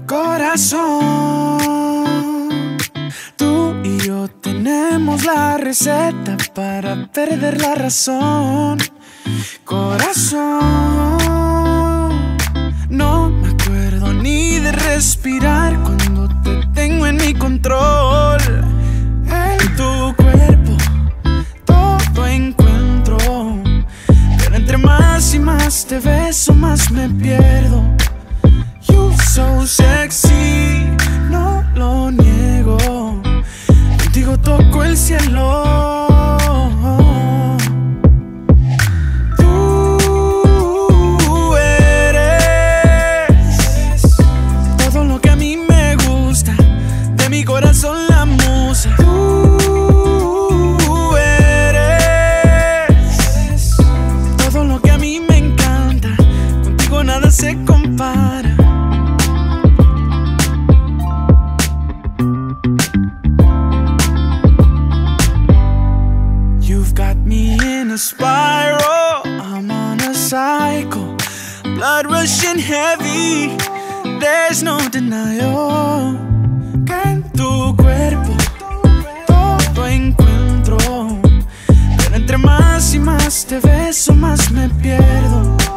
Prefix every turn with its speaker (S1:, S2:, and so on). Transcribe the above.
S1: Corazón, tú y yo tenemos la receta para perder la razón. Corazón, no me acuerdo ni de respirar cuando te tengo en mi control. En tu cuerpo todo encuentro, pero entre más y más te beso, más me pierdo. You so sexy, no lo niego. Contigo toco el cielo. Tú eres todo lo que a mí me gusta, de mi corazón la musa. Tú eres todo lo que a mí me encanta, contigo nada se compara. You've got me in a spiral, I'm on a cycle, blood rushing heavy, there's no denial. Que en tu cuerpo todo encuentro, pero entre más y más te beso, más me pierdo.